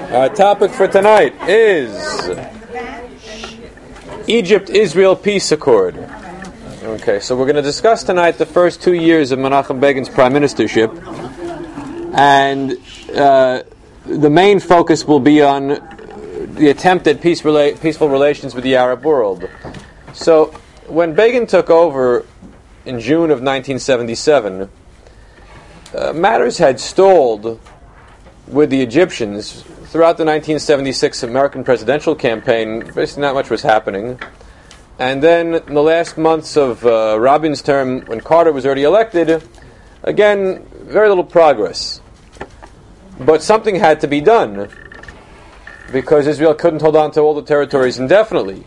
Our topic for tonight is Egypt-Israel Peace Accord. Okay, so we're going to discuss tonight the first 2 years of Menachem Begin's prime ministership, and the main focus will be on the attempt at peaceful relations with the Arab world. So, when Begin took over in June of 1977, matters had stalled with the Egyptians throughout the 1976 American presidential campaign. Basically, not much was happening. And then, in the last months of Rabin's term, when Carter was already elected, again, very little progress. But something had to be done, because Israel couldn't hold on to all the territories indefinitely.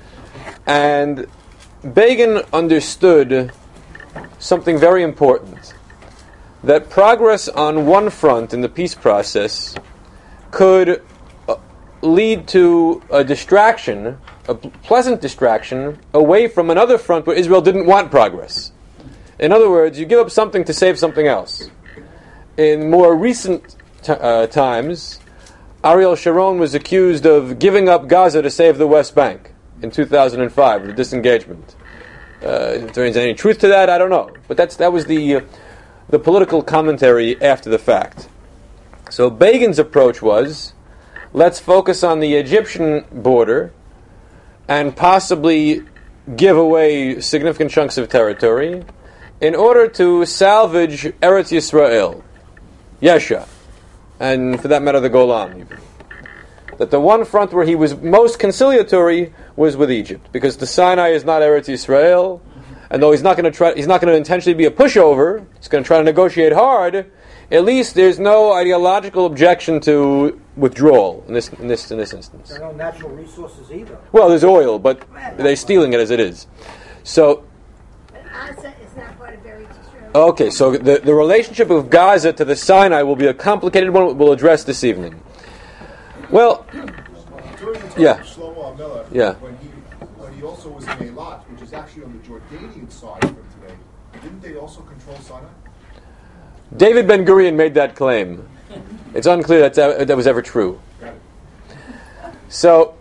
And Begin understood something very important, that progress on one front in the peace process could lead to a distraction, a pleasant distraction, away from another front where Israel didn't want progress. In other words, you give up something to save something else. In more recent times, Ariel Sharon was accused of giving up Gaza to save the West Bank in 2005, the disengagement. If there is any truth to that, I don't know. But that was the political commentary after the fact. So Begin's approach was, let's focus on the Egyptian border and possibly give away significant chunks of territory in order to salvage Eretz Yisrael, Yesha, and for that matter the Golan even. That the one front where he was most conciliatory was with Egypt, because the Sinai is not Eretz Yisrael, and though he's not going to intentionally be a pushover, he's going to try to negotiate hard. At least there's no ideological objection to withdrawal in this instance. There are no natural resources either. Well, there's oil, but they're stealing it as it is. So, but Gaza is not part of Eretz Yisrael. Okay, so the relationship of Gaza to the Sinai will be a complicated one we'll address this evening. Well, yeah. Shlomo HaMelech, Yeah. When he also was in Eilat, which is actually on the Jordanian side from today, didn't they also control Sinai? David Ben-Gurion made that claim. It's unclear that was ever true. So,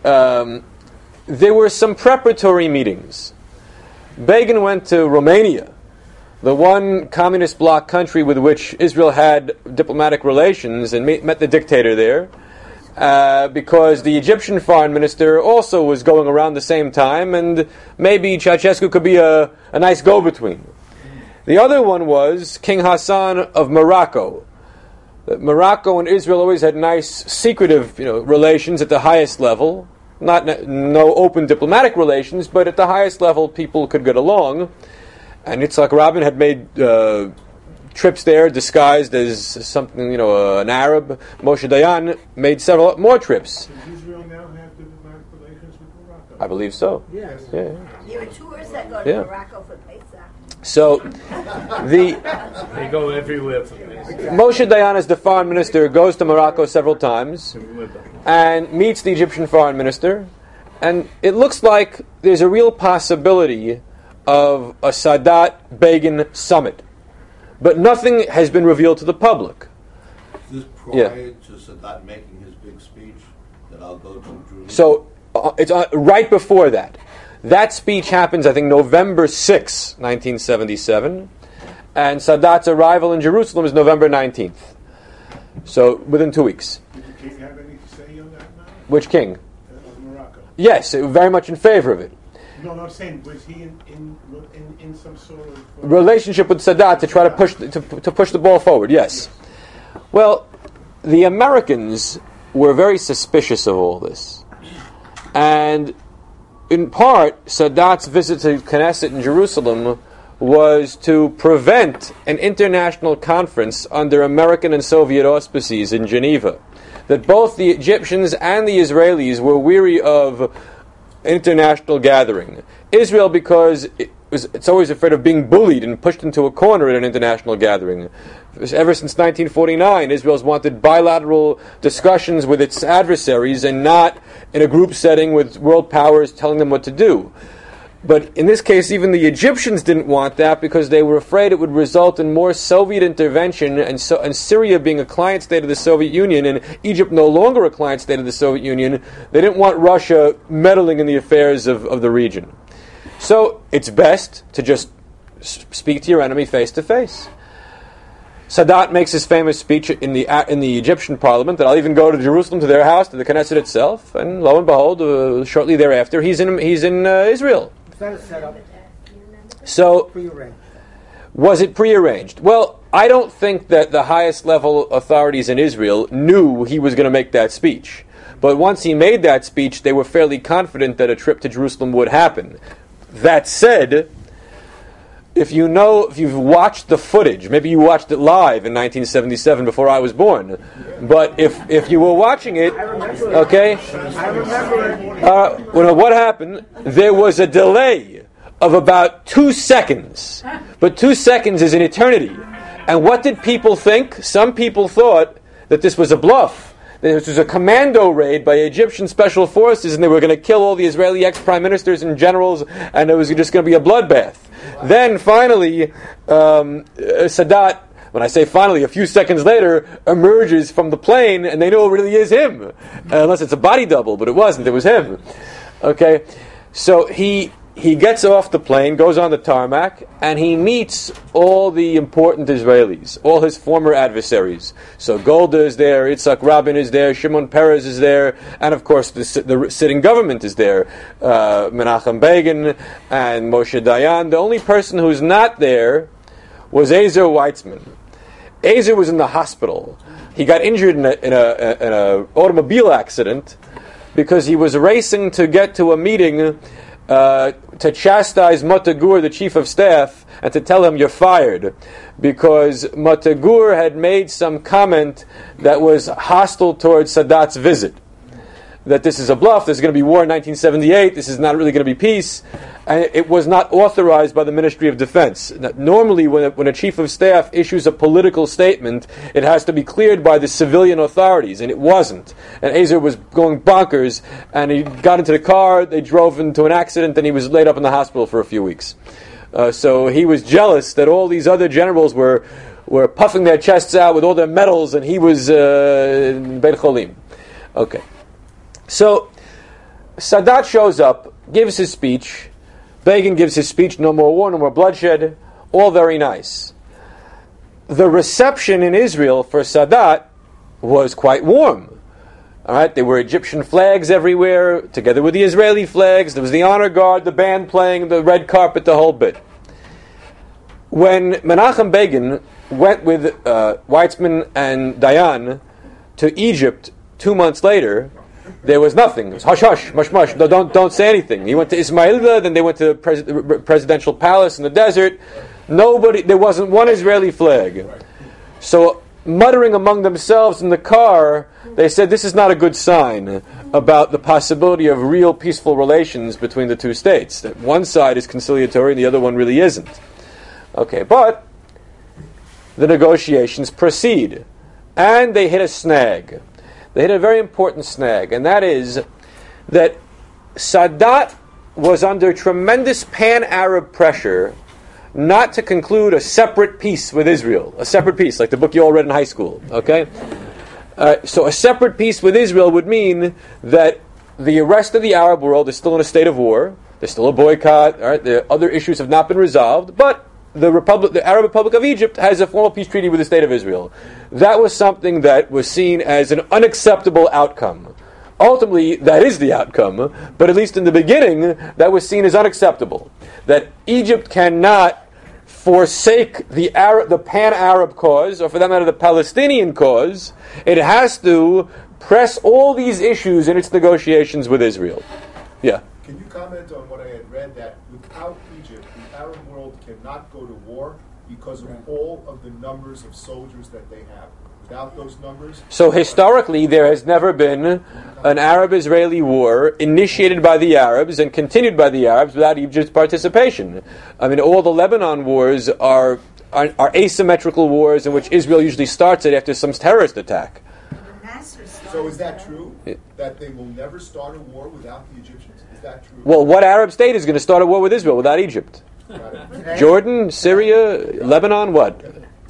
there were some preparatory meetings. Begin went to Romania, the one communist bloc country with which Israel had diplomatic relations, and met the dictator there, because the Egyptian foreign minister also was going around the same time, and maybe Ceausescu could be a nice go-between. The other one was King Hassan of Morocco. Morocco and Israel always had nice, secretive, relations at the highest level. No open diplomatic relations, but at the highest level, people could get along. And Yitzhak Rabin had made trips there, disguised as something, an Arab. Moshe Dayan made several more trips. Does Israel now have diplomatic relations with Morocco? I believe so. Yes. Yeah. There are tours that go to Morocco for Pesach. So, They go everywhere for this. Moshe Dayan, as the foreign minister, goes to Morocco several times and meets the Egyptian foreign minister, and it looks like there's a real possibility of a Sadat-Begin summit. But nothing has been revealed to the public. Is this prior to Sadat making his big speech that I'll go to Jerusalem? So, it's right before that. That speech happens, I think, November 6, 1977, and Sadat's arrival in Jerusalem is November 19th. So, within 2 weeks. Did the king have any say on that matter? Which king? Of Morocco. Yes, very much in favor of it. No, I'm saying, was he in some sort of Relationship with Sadat to try to push the ball forward, yes. Well, the Americans were very suspicious of all this. And in part, Sadat's visit to Knesset in Jerusalem was to prevent an international conference under American and Soviet auspices in Geneva. That both the Egyptians and the Israelis were weary of international gathering. Israel, because it's always afraid of being bullied and pushed into a corner at an international gathering. Ever since 1949, Israel's wanted bilateral discussions with its adversaries and not in a group setting with world powers telling them what to do. But in this case, even the Egyptians didn't want that because they were afraid it would result in more Soviet intervention and Syria being a client state of the Soviet Union and Egypt no longer a client state of the Soviet Union. They didn't want Russia meddling in the affairs of the region. So it's best to just speak to your enemy face to face. Sadat makes his famous speech in the Egyptian parliament that I'll even go to Jerusalem, to their house, to the Knesset itself, and lo and behold, shortly thereafter, he's in Israel. Is that a setup? So, Prearranged. was it prearranged? Well, I don't think that the highest level authorities in Israel knew he was going to make that speech. But once he made that speech, they were fairly confident that a trip to Jerusalem would happen. That said, if you've watched the footage, maybe you watched it live in 1977 before I was born, but if you were watching it, okay, I remember it. what happened, there was a delay of about 2 seconds, but 2 seconds is an eternity. And what did people think? Some people thought that this was a bluff. This was a commando raid by Egyptian special forces, and they were going to kill all the Israeli ex-prime ministers and generals, and it was just going to be a bloodbath. Then finally, Sadat, when I say finally, a few seconds later, emerges from the plane, and they know it really is him. Unless it's a body double, but it wasn't, it was him. Okay? So he gets off the plane, goes on the tarmac, and he meets all the important Israelis, all his former adversaries. So Golda is there, Yitzhak Rabin is there, Shimon Peres is there, and of course the sitting government is there, Menachem Begin and Moshe Dayan. The only person who's not there was Ezer Weitzman. Ezer was in the hospital. He got injured in a automobile accident because he was racing to get to a meeting to chastise Matagur, the chief of staff, and to tell him you're fired, because Matagur had made some comment that was hostile towards Sadat's visit. That this is a bluff, there's going to be war in 1978, this is not really going to be peace, and it was not authorized by the Ministry of Defense. Normally, when a chief of staff issues a political statement, it has to be cleared by the civilian authorities, and it wasn't. And Ezer was going bonkers, and he got into the car, they drove into an accident, and he was laid up in the hospital for a few weeks. So he was jealous that all these other generals were puffing their chests out with all their medals, and he was in Beit Cholim. Okay. So, Sadat shows up, gives his speech, Begin gives his speech, no more war, no more bloodshed, all very nice. The reception in Israel for Sadat was quite warm. All right, there were Egyptian flags everywhere, together with the Israeli flags, there was the honor guard, the band playing, the red carpet, the whole bit. When Menachem Begin went with Weitzman and Dayan to Egypt 2 months later, there was nothing. It was hush hush, mush mush. No, don't say anything. He went to Ismailida, then they went to the presidential palace in the desert. There wasn't one Israeli flag. So, muttering among themselves in the car, they said this is not a good sign about the possibility of real peaceful relations between the two states. That one side is conciliatory and the other one really isn't. Okay, but the negotiations proceed, and they hit a snag. They hit a very important snag, and that is that Sadat was under tremendous pan-Arab pressure not to conclude a separate peace with Israel. A separate peace, like the book you all read in high school. Okay? So a separate peace with Israel would mean that the rest of the Arab world is still in a state of war. There's still a boycott. All right? The other issues have not been resolved, but the Arab Republic of Egypt has a formal peace treaty with the State of Israel. That was something that was seen as an unacceptable outcome. Ultimately, that is the outcome, but at least in the beginning, that was seen as unacceptable. That Egypt cannot forsake the pan-Arab cause, or for that matter, the Palestinian cause. It has to press all these issues in its negotiations with Israel. Yeah. Can you comment on what I had read, that without Egypt, the Arab world cannot go to war because of all of the numbers of soldiers that they have? Without those numbers? So historically, there has never been an Arab-Israeli war initiated by the Arabs and continued by the Arabs without Egypt's participation. I mean, all the Lebanon wars are asymmetrical wars in which Israel usually starts it after some terrorist attack. The Nasser So is that true? That they will never start a war without the Egyptians? Is that true? Well, what Arab state is going to start a war with Israel without Egypt? Jordan, Syria, Lebanon, what?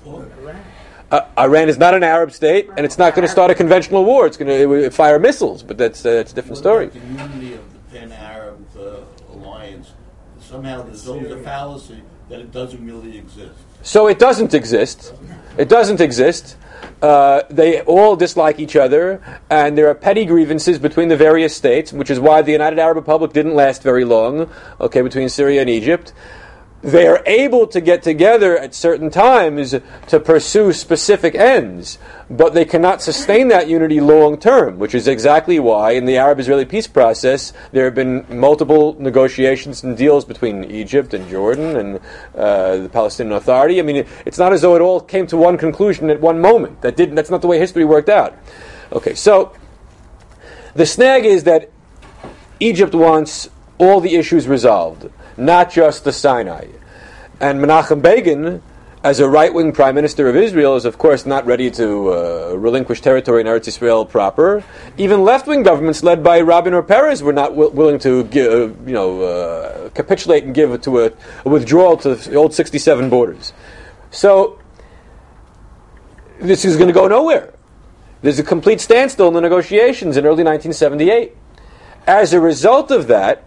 Iran is not an Arab state, and it's not going to start a conventional war. It's going to fire missiles, but that's a different story. The unity of the Pan-Arab alliance, somehow there's always a fallacy that it doesn't really exist. So it doesn't exist. It doesn't exist. They all dislike each other, and there are petty grievances between the various states, which is why the United Arab Republic didn't last very long, between Syria and Egypt. They are able to get together at certain times to pursue specific ends, but they cannot sustain that unity long term, which is exactly why in the Arab-Israeli peace process there have been multiple negotiations and deals between Egypt and Jordan and the Palestinian Authority. I mean, it's not as though it all came to one conclusion at one moment. That's not the way history worked out. Okay, so the snag is that Egypt wants all the issues resolved, not just the Sinai. And Menachem Begin, as a right-wing prime minister of Israel, is of course not ready to relinquish territory in Eretz Israel proper. Even left-wing governments led by Rabin or Peres were not willing to capitulate and give to a withdrawal to the old 67 borders. So this is going to go nowhere. There's a complete standstill in the negotiations in early 1978. As a result of that,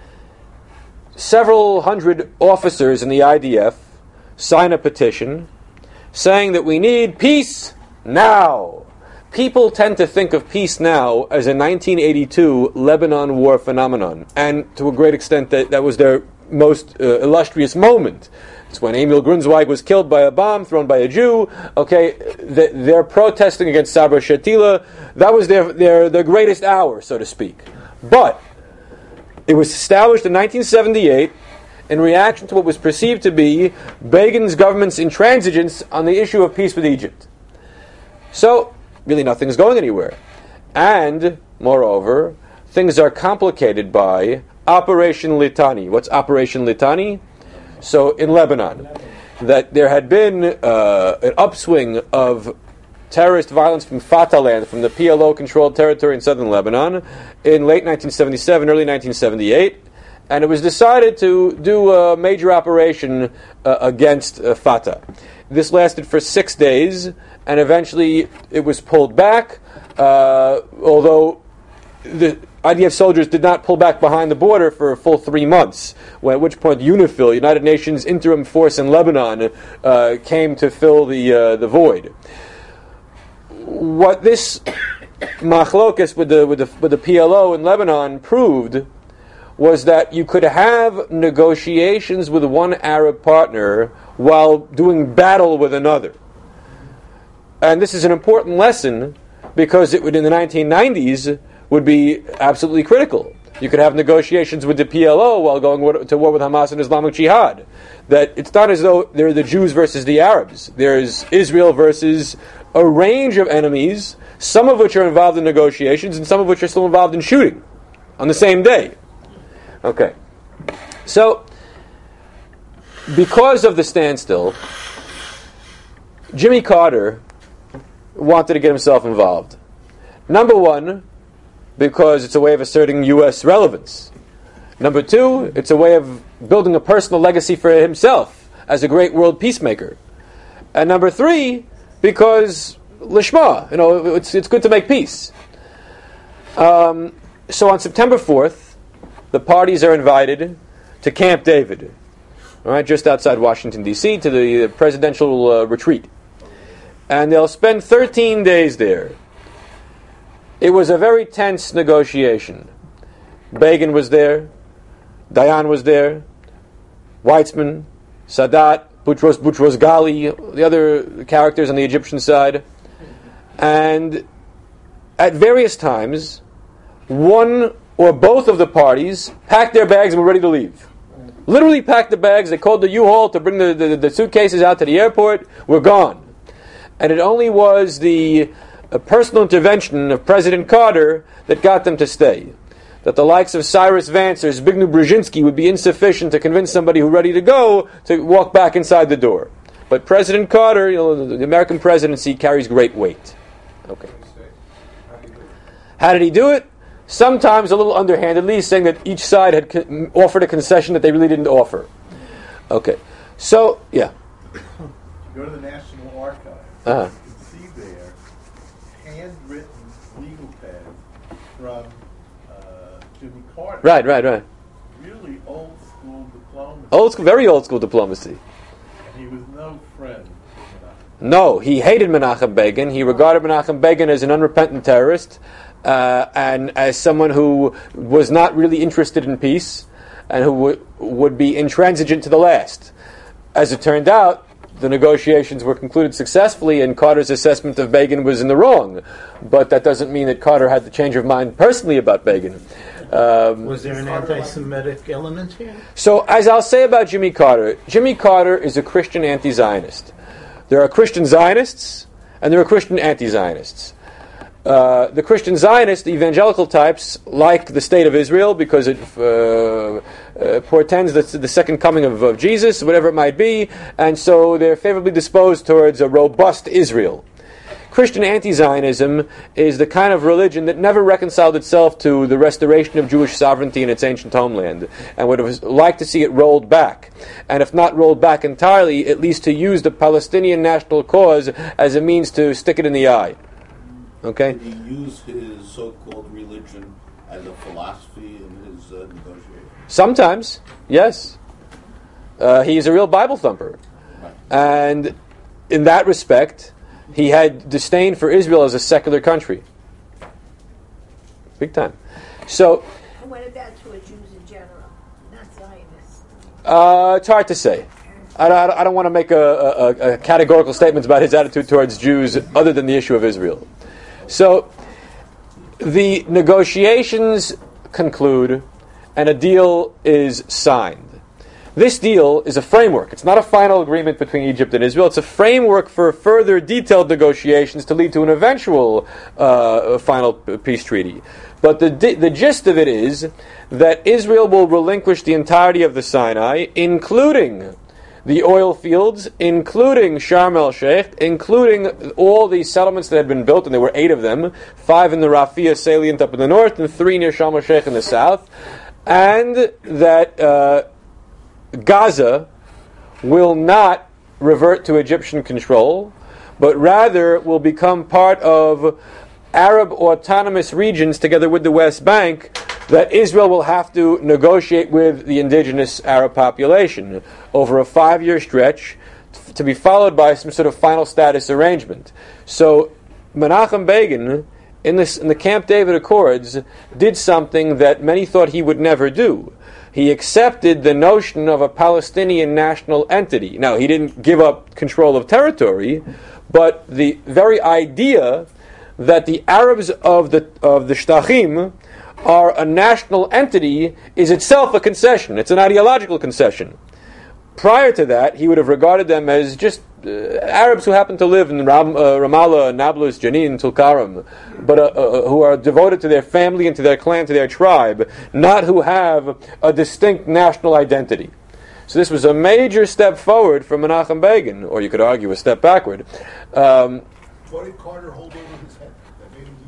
several hundred officers in the IDF sign a petition saying that we need peace now. People tend to think of peace now as a 1982 Lebanon war phenomenon, and to a great extent that was their most illustrious moment. It's when Emil Grunzweig was killed by a bomb thrown by a Jew. They're protesting against Sabra Shatila. That was their greatest hour, so to speak. But it was established in 1978 in reaction to what was perceived to be Begin's government's intransigence on the issue of peace with Egypt. So, really nothing's going anywhere. And, moreover, things are complicated by Operation Litani. What's Operation Litani? So, in Lebanon, that there had been an upswing of terrorist violence from Fatah land, from the PLO-controlled territory in southern Lebanon, in late 1977, early 1978, and it was decided to do a major operation against Fatah. This lasted for 6 days, and eventually it was pulled back, although the IDF soldiers did not pull back behind the border for a full 3 months, at which point UNIFIL, United Nations Interim Force in Lebanon, came to fill the void. What this machlokas with the PLO in Lebanon proved was that you could have negotiations with one Arab partner while doing battle with another. And this is an important lesson because it would, in the 1990s, would be absolutely critical. You could have negotiations with the PLO while going to war with Hamas and Islamic Jihad. That it's not as though they're the Jews versus the Arabs. There's Israel versus a range of enemies, some of which are involved in negotiations and some of which are still involved in shooting on the same day. Okay. So, because of the standstill, Jimmy Carter wanted to get himself involved. Number one, because it's a way of asserting U.S. relevance. Number two, it's a way of building a personal legacy for himself as a great world peacemaker. And number three, because lishma, it's good to make peace. So on September 4th, the parties are invited to Camp David, all right, just outside Washington, D.C., to the presidential retreat. And they'll spend 13 days there. It was a very tense negotiation. Begin was there, Dayan was there, Weizmann, Sadat, Boutros Ghali, the other characters on the Egyptian side. And at various times, one or both of the parties packed their bags and were ready to leave. Literally packed the bags. They called the U-Haul to bring the suitcases out to the airport. We're gone. And it only was the personal intervention of President Carter that got them to stay. That the likes of Cyrus Vance or Zbigniew Brzezinski would be insufficient to convince somebody who's ready to go to walk back inside the door. But President Carter, the American presidency carries great weight. Okay. How did he do it? Sometimes a little underhandedly, saying that each side had offered a concession that they really didn't offer. Okay, so, yeah. Go to the National Archives. Uh-huh. You can see there handwritten legal pads from Jimmy Carter. Right. Really old school diplomacy. Very old school diplomacy. And he was no friend of Menachem. No, he hated Menachem Begin. He regarded Menachem Begin as an unrepentant terrorist and as someone who was not really interested in peace and who would be intransigent to the last. As it turned out, the negotiations were concluded successfully, and Carter's assessment of Begin was in the wrong. But that doesn't mean that Carter had the change of mind personally about Begin. Was there an anti-Semitic element here? So, as I'll say about Jimmy Carter is a Christian anti-Zionist. There are Christian Zionists, and there are Christian anti-Zionists. The Christian Zionists, the evangelical types, like the state of Israel because it portends the second coming of Jesus, whatever it might be, and so they're favorably disposed towards a robust Israel. Christian anti-Zionism is the kind of religion that never reconciled itself to the restoration of Jewish sovereignty in its ancient homeland, and would have liked to see it rolled back. And if not rolled back entirely, at least to use the Palestinian national cause as a means to stick it in the eye. Okay? Did he use his so-called religion as a philosophy in his negotiations? Sometimes, yes. He's a real Bible thumper. Right. And in that respect, he had disdain for Israel as a secular country. Big time. So, And what about to Jews in general, not Zionists? it's hard to say. I don't want to make a categorical statement about his attitude towards Jews other than the issue of Israel. So, the negotiations conclude, and a deal is signed. This deal is a framework. It's not a final agreement between Egypt and Israel. It's a framework for further detailed negotiations to lead to an eventual final peace treaty. But the gist of it is that Israel will relinquish the entirety of the Sinai, including the oil fields, including Sharm el-Sheikh, including all the settlements that had been built, and there were 8 of them, 5 in the Rafia salient up in the north, and 3 near Sharm el-Sheikh in the south, and that Gaza will not revert to Egyptian control, but rather will become part of Arab autonomous regions together with the West Bank that Israel will have to negotiate with the indigenous Arab population over a 5-year stretch to be followed by some sort of final status arrangement. So Menachem Begin, in the Camp David Accords, did something that many thought he would never do. He accepted the notion of a Palestinian national entity. Now, he didn't give up control of territory, but the very idea that the Arabs of the Shtachim are a national entity is itself a concession. It's an ideological concession. Prior to that, he would have regarded them as just Arabs who happen to live in Ramallah, Nablus, Jenin, Tulkarm, but who are devoted to their family and to their clan, to their tribe, not who have a distinct national identity. So this was a major step forward for Menachem Begin, or you could argue a step backward. What did Carter hold over his head that made him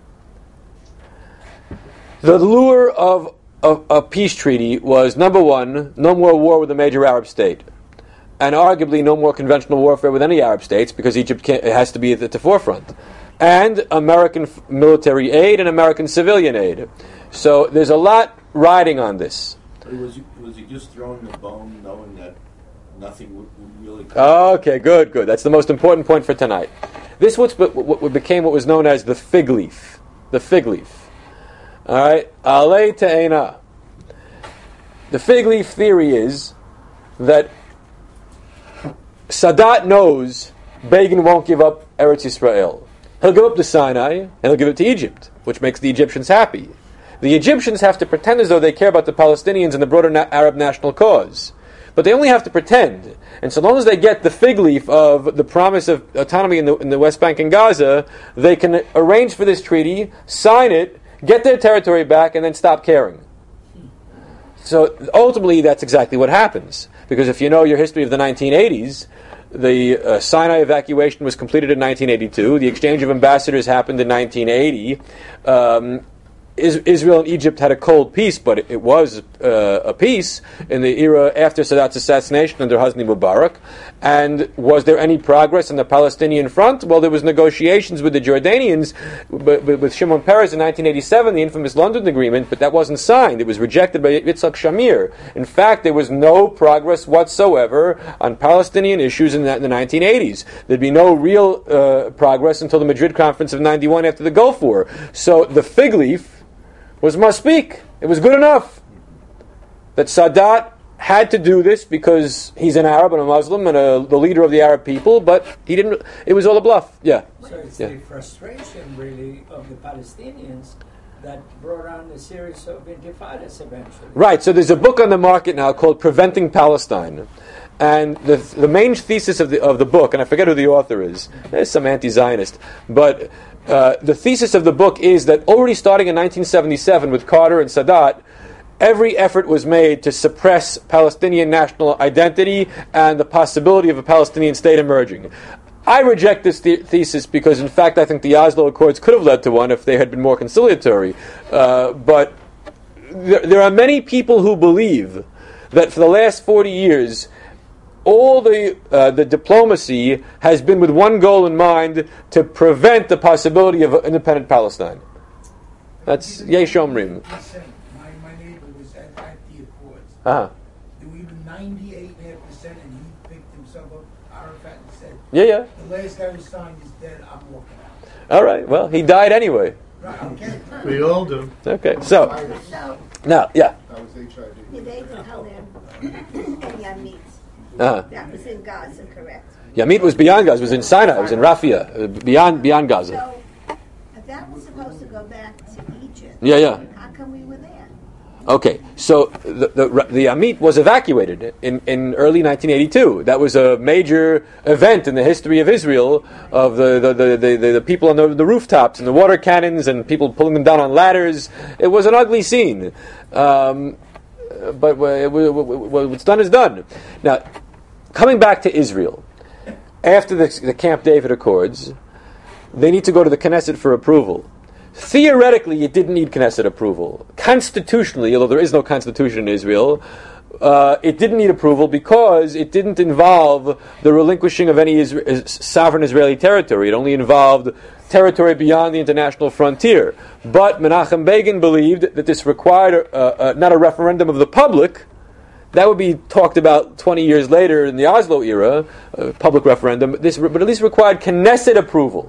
do that? The lure of a peace treaty was, number one, no more war with a major Arab state. And arguably no more conventional warfare with any Arab states, because Egypt has to be at the forefront. And American military aid and American civilian aid. So there's a lot riding on this. Was he just throwing the bone, knowing that nothing would really come? Okay, good. That's the most important point for tonight. This what became what was known as the fig leaf. The fig leaf. All right, Alei Te'ena. The fig leaf theory is that Sadat knows Begin won't give up Eretz Yisrael. He'll give up the Sinai, and he'll give it to Egypt, which makes the Egyptians happy. The Egyptians have to pretend as though they care about the Palestinians and the broader Arab national cause. But they only have to pretend. And so long as they get the fig leaf of the promise of autonomy in the West Bank and Gaza, they can arrange for this treaty, sign it, get their territory back, and then stop caring. So ultimately, that's exactly what happens. Because if you know your history of the 1980s, The Sinai evacuation was completed in 1982. The exchange of ambassadors happened in 1980. Israel and Egypt had a cold peace, but it was a peace in the era after Sadat's assassination under Hosni Mubarak. And was there any progress on the Palestinian front? Well, there was negotiations with the Jordanians, with Shimon Peres in 1987, the infamous London Agreement, but that wasn't signed. It was rejected by Yitzhak Shamir. In fact, there was no progress whatsoever on Palestinian issues in the 1980s. There'd be no real progress until the Madrid Conference of 91 after the Gulf War. So the fig leaf was maspeak. It was good enough that Sadat had to do this because he's an Arab and a Muslim and the leader of the Arab people, but he didn't. It was all a bluff. Yeah. So it's the frustration, really, of the Palestinians that brought on a series of intifadas eventually. Right. So there's a book on the market now called "Preventing Palestine," and the main thesis of the book, and I forget who the author is. There's some anti-Zionist, but. The thesis of the book is that already starting in 1977 with Carter and Sadat, every effort was made to suppress Palestinian national identity and the possibility of a Palestinian state emerging. I reject this thesis because, in fact, I think the Oslo Accords could have led to one if they had been more conciliatory. But there are many people who believe that for the last 40 years, all the diplomacy has been with one goal in mind: to prevent the possibility of an independent Palestine. That's Yesh Omrim. My neighbor was at the Accords. Uh-huh. There were even 98.5%, and he picked himself up, Arafat, and said, Yeah. the last guy who signed is dead, I'm walking out. All right. Well, he died anyway. Right, okay. We all do. Okay. So So, now, yeah. That was HIV. they can tell them and Yamit. Uh-huh. That was in Gaza, correct? Yamit was beyond Gaza. It was in Sinai. It was in Rafia, beyond Gaza. So, if that was supposed to go back to Egypt, Yeah. how come we were there? Okay, so the Yamit was evacuated in early 1982. That was a major event in the history of Israel, of the people on the rooftops and the water cannons and people pulling them down on ladders. It was an ugly scene. But what's done is done. Now, coming back to Israel, after the Camp David Accords, they need to go to the Knesset for approval. Theoretically, it didn't need Knesset approval. Constitutionally, although there is no constitution in Israel, it didn't need approval because it didn't involve the relinquishing of any sovereign Israeli territory. It only involved territory beyond the international frontier. But Menachem Begin believed that this required not a referendum of the public. That would be talked about 20 years later in the Oslo era, public referendum. But at least required Knesset approval.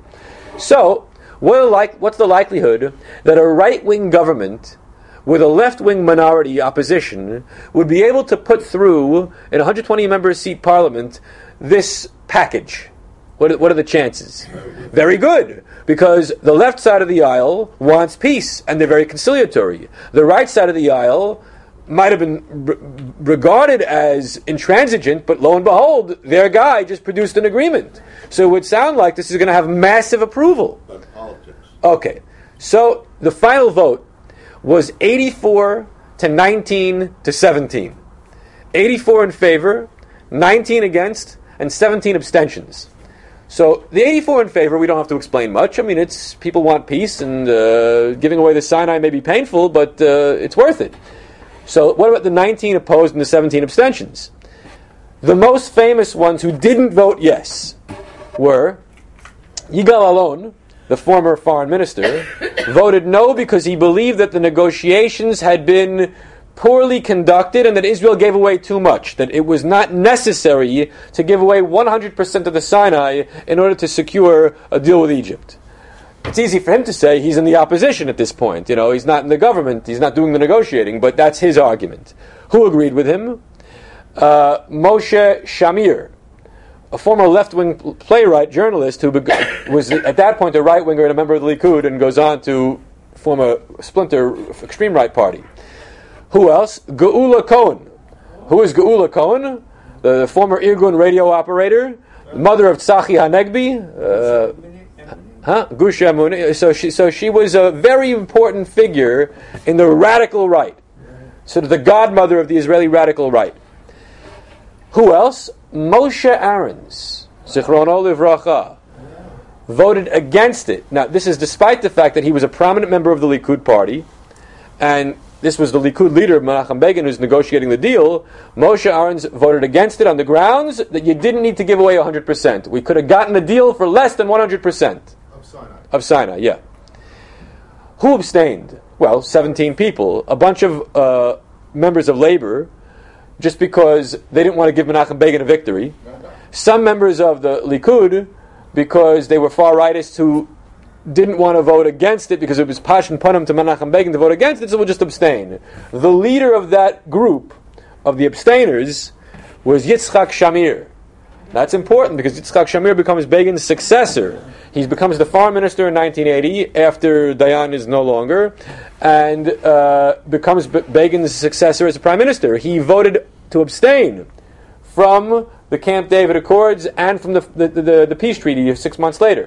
So, what's the likelihood that a right-wing government with a left-wing minority opposition would be able to put through, in a 120-member seat parliament, this package? What are the chances? Very good, because the left side of the aisle wants peace, and they're very conciliatory. The right side of the aisle might have been regarded as intransigent, but lo and behold, their guy just produced an agreement. So it would sound like this is going to have massive approval. But politics. Okay, so the final vote was 84 to 19 to 17. 84 in favor, 19 against, and 17 abstentions. So the 84 in favor, we don't have to explain much. I mean, it's people want peace, and giving away the Sinai may be painful, but it's worth it. So what about the 19 opposed and the 17 abstentions? The most famous ones who didn't vote yes were Yigal Allon, the former foreign minister, voted no because he believed that the negotiations had been poorly conducted and that Israel gave away too much, that it was not necessary to give away 100% of the Sinai in order to secure a deal with Egypt. It's easy for him to say he's in the opposition at this point. You know, he's not in the government, he's not doing the negotiating, but that's his argument. Who agreed with him? Moshe Shamir, a former left-wing playwright, journalist, who was at that point a right-winger and a member of the Likud, and goes on to form a splinter extreme right party. Who else? Geula Cohen. Who is Geula Cohen? The former Irgun radio operator, mother of Tzachi Hanegbi. Gush Emunah. So she was a very important figure in the radical right, sort of the godmother of the Israeli radical right. Who else? Moshe Aarons, Zichrono Livracha, voted against it. Now, this is despite the fact that he was a prominent member of the Likud party, and this was the Likud leader, Menachem Begin, who's negotiating the deal. Moshe Aarons voted against it on the grounds that you didn't need to give away 100%. We could have gotten a deal for less than 100%. Of Sinai, yeah. Who abstained? Well, 17 people. A bunch of members of labor, just because they didn't want to give Menachem Begin a victory. Some members of the Likud, because they were far-rightists who didn't want to vote against it because it was Pashin Panim to Menachem Begin to vote against it, so we'll just abstain. The leader of that group, of the abstainers, was Yitzchak Shamir. That's important because Yitzchak Shamir becomes Begin's successor. He becomes the foreign minister in 1980 after Dayan is no longer, and becomes Begin's successor as a prime minister. He voted to abstain from the Camp David Accords and from the peace treaty 6 months later.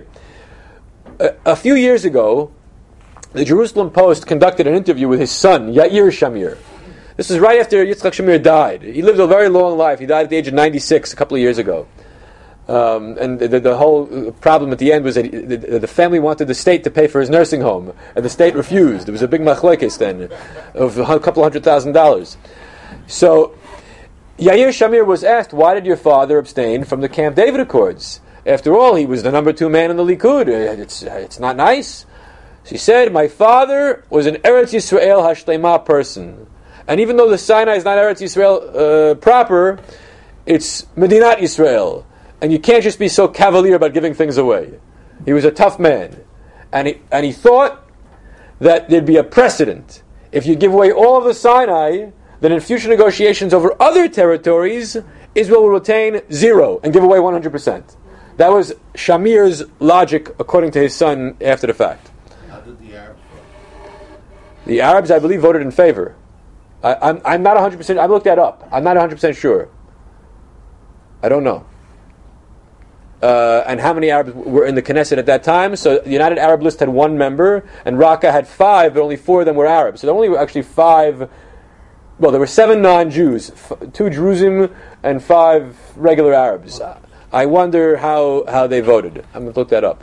A few years ago, the Jerusalem Post conducted an interview with his son, Yair Shamir. This is right after Yitzchak Shamir died. He lived a very long life. He died at the age of 96 a couple of years ago. And the whole problem at the end was that the family wanted the state to pay for his nursing home, and the state refused. There was a big machlekes then of a couple $100,000. So Yair Shamir was asked, why did your father abstain from the Camp David Accords? After all, he was the number 2 man in the Likud. It's not nice. She said, my father was an Eretz Yisrael Hashlema person. And even though the Sinai is not Eretz Yisrael proper, it's Medinat Yisrael. And you can't just be so cavalier about giving things away. He was a tough man. And he thought that there'd be a precedent. If you give away all of the Sinai, then in future negotiations over other territories, Israel will retain 0 and give away 100%. That was Shamir's logic, according to his son, after the fact. How did the Arabs vote? The Arabs, I believe, voted in favor. I'm not 100%. I looked that up. I'm not 100% sure. I don't know. And how many Arabs were in the Knesset at that time? So the United Arab List had 1 member, and Raqqa had 5, but only 4 of them were Arabs. So there only were actually 5. Well, there were 7 non-Jews, 2 Drusim, and 5 regular Arabs. I wonder how they voted. I'm going to look that up.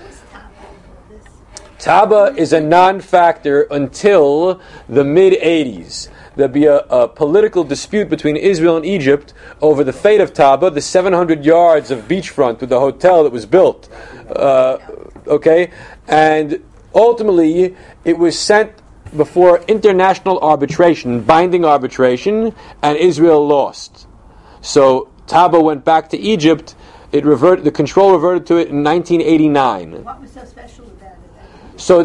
Taba is a non-factor until the mid-'80s. There'll be a political dispute between Israel and Egypt over the fate of Taba, the 700 yards of beachfront with the hotel that was built. Okay? And ultimately, it was sent before international arbitration, binding arbitration, and Israel lost. So Taba went back to Egypt. The control reverted to it in 1989. What was so special about it? So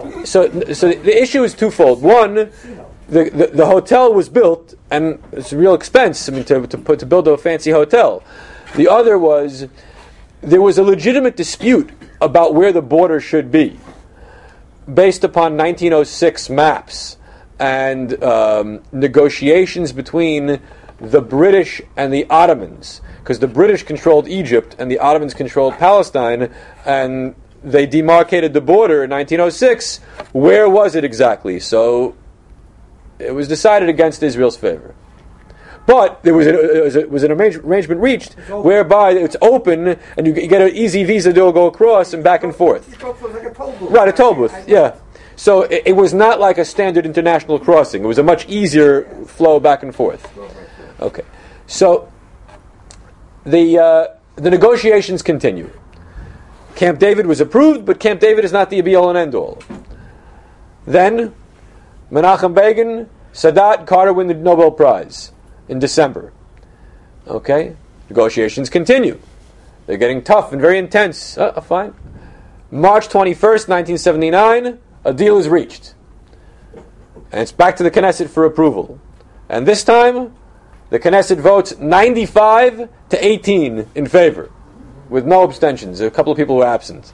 the issue is twofold. One, the hotel was built, and it's a real expense. I mean, to build a fancy hotel. The other was there was a legitimate dispute about where the border should be, based upon 1906 maps and negotiations between the British and the Ottomans, because the British controlled Egypt and the Ottomans controlled Palestine, and they demarcated the border in 1906. Where was it exactly? So it was decided against Israel's favor. But there was an arrangement reached whereby it's open and you get an easy visa to go across and back and forth. Like a toll booth. Right, a toll booth, yeah. So it was not like a standard international crossing. It was a much easier flow back and forth. Okay, so the negotiations continue. Camp David was approved, but Camp David is not the be-all and end-all. Then Menachem Begin, Sadat, Carter win the Nobel Prize in December. Okay, negotiations continue. They're getting tough and very intense. Fine. March 21st, 1979, a deal is reached. And it's back to the Knesset for approval. And this time, the Knesset votes 95 to 18 in favor, with no abstentions. A couple of people were absent.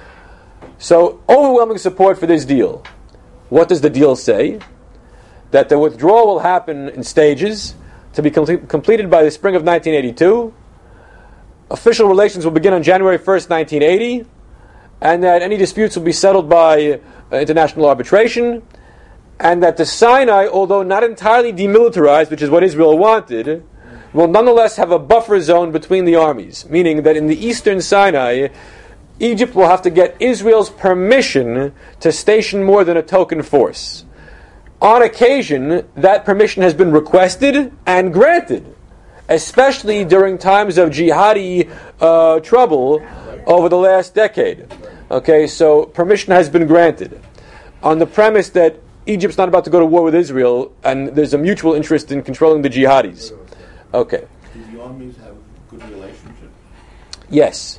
So, overwhelming support for this deal. What does the deal say? That the withdrawal will happen in stages, to be completed by the spring of 1982. Official relations will begin on January 1st, 1980, and that any disputes will be settled by international arbitration, and that the Sinai, although not entirely demilitarized, which is what Israel wanted, will nonetheless have a buffer zone between the armies, meaning that in the eastern Sinai, Egypt will have to get Israel's permission to station more than a token force. On occasion, that permission has been requested and granted, especially during times of jihadi trouble over the last decade. Okay, so permission has been granted on the premise that Egypt's not about to go to war with Israel, and there's a mutual interest in controlling the jihadis. Okay. Do the armies have a good relationship? Yes.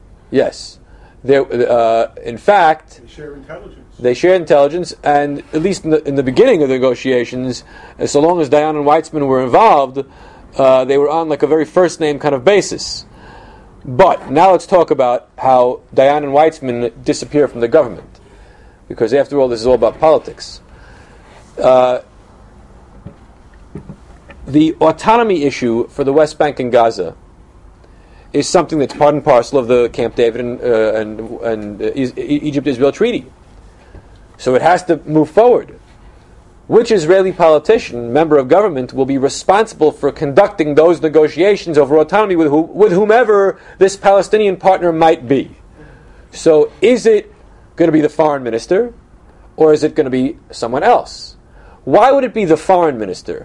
In fact, They share intelligence. they shared intelligence, and at least in the beginning of the negotiations, so long as Dayan and Weitzman were involved, they were on like a very first-name kind of basis. But now let's talk about how Dayan and Weitzman disappear from the government, because after all, this is all about politics. The autonomy issue for the West Bank and Gaza is something that's part and parcel of the Camp David and Egypt-Israel treaty. So it has to move forward. Which Israeli politician, member of government, will be responsible for conducting those negotiations over autonomy with whomever this Palestinian partner might be? So is it going to be the foreign minister, or is it going to be someone else? Why would it be the foreign minister?